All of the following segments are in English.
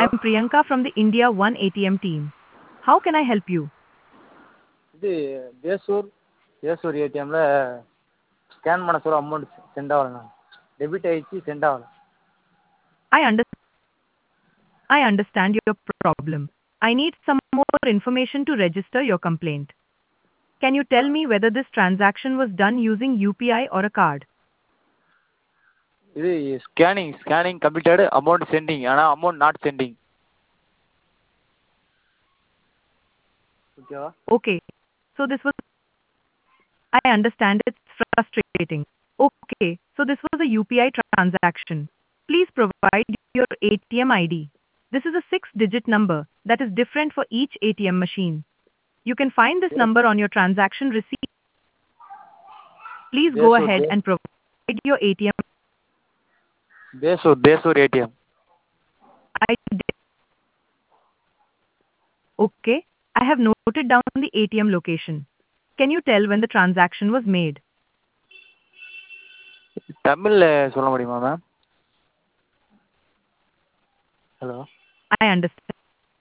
I'm Priyanka from the India One ATM team. How can I help you? இது தேசூர் ஏடிஎம்மில் scan பண்ண சொல்ல amount sent ஆகலைண்ணா. Debit ஆகிடுச்சு, சென்ட் ஆகலை. I under I understand your problem. I need some more information to register your complaint. Can you tell me whether this transaction was done using UPI or a card? இது scanning completed, amount sending, ஆனால் amount not sending. ஓகேவா? Okay. So this was I understand it's frustrating. Okay. So this was a UPI transaction. Please provide your ATM ID. This is a 6-digit number that is different for each ATM machine. You can find this number on your transaction receipt. Please go ahead and provide your ATM Desur ATM. ID. Okay. I have noted down the ATM location. Can you tell when the transaction was made? தமிழில் சொல்ல முடியுமா ma'am? Hello. I understand.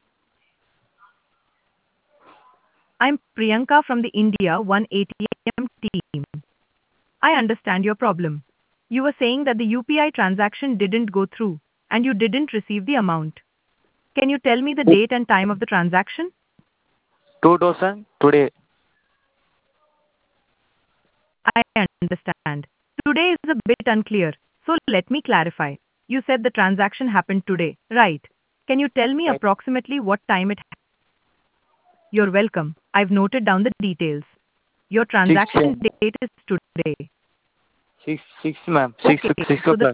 I'm Priyanka from the India One ATM team. I understand your problem. You were saying that the UPI transaction didn't go through and you didn't receive the amount. Can you tell me the date and time of the transaction? 2000 today. I understand. Today is a bit unclear, so let me clarify. You said the transaction happened today, right? Can you tell me Right. approximately what time it happened? You're welcome. I've noted down the details. Your transaction 6 date is today. 6 ma'am, 6 Okay, so the o'clock.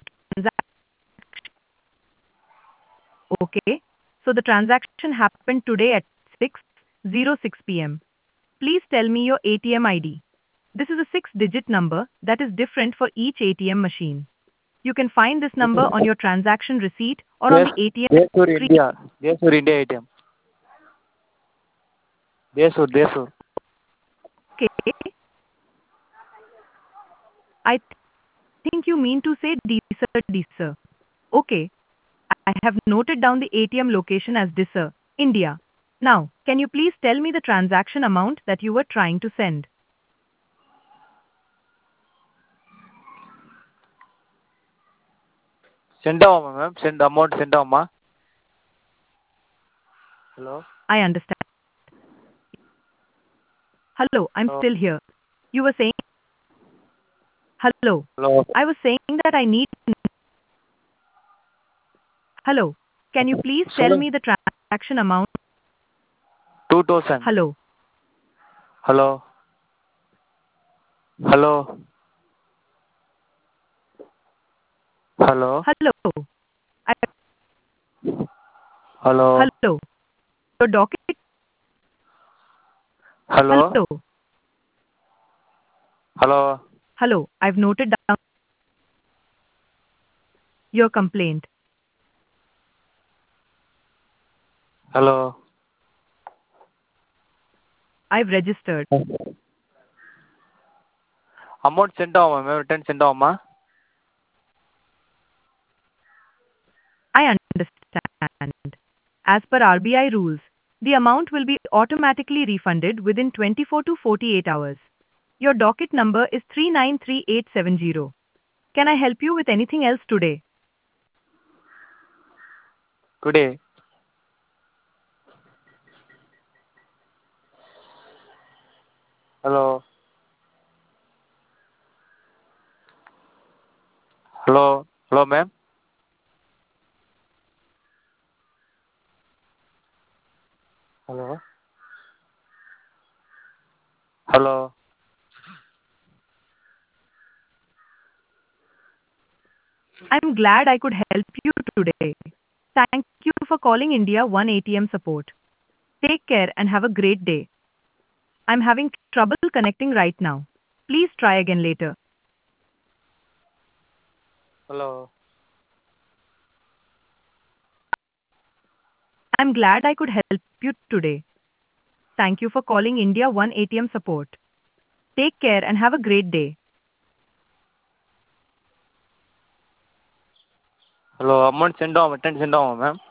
Okay, so the transaction happened today at 6:06 p.m. Please tell me your ATM ID. This is a 6-digit number that is different for each ATM machine. You can find this number on your transaction receipt or on the ATM Desur screen. India ATM. Desur. Okay. I think you mean to say Disar. Okay. I have noted down the ATM location as Disar, India. Now, can you please tell me the transaction amount that you were trying to send? Sent ஆகுமா ma'am? Amount sent ஆகுமா? Hello. I understand. Hello, I'm Hello. still here. You were saying hello. Hello. I was saying that I need. Hello. Can you please tell me the transaction amount? 2000. Hello. Hello. Hello. I, hello. hello. Your docket. Hello. Hello. Hello. I've noted down your complaint. Hello. I've registered. Amount sent ஆகுமா ma'am? Return sent ஆகுமா? I understand. As per RBI rules, the amount will be automatically refunded within 24 to 48 hours. Your docket number is 393870. Can I help you with anything else today? Today. Hello. Hello ma'am. Hello. I'm glad I could help you today. Thank you for calling India One ATM support. Take care and have a great day. I'm having trouble connecting right now. Please try again later. Hello. I'm glad I could help you today. Thank you for calling India One ATM support. Take care and have a great day. Hello. Amount sent ஆகும், return sent ஆகும் ma'am?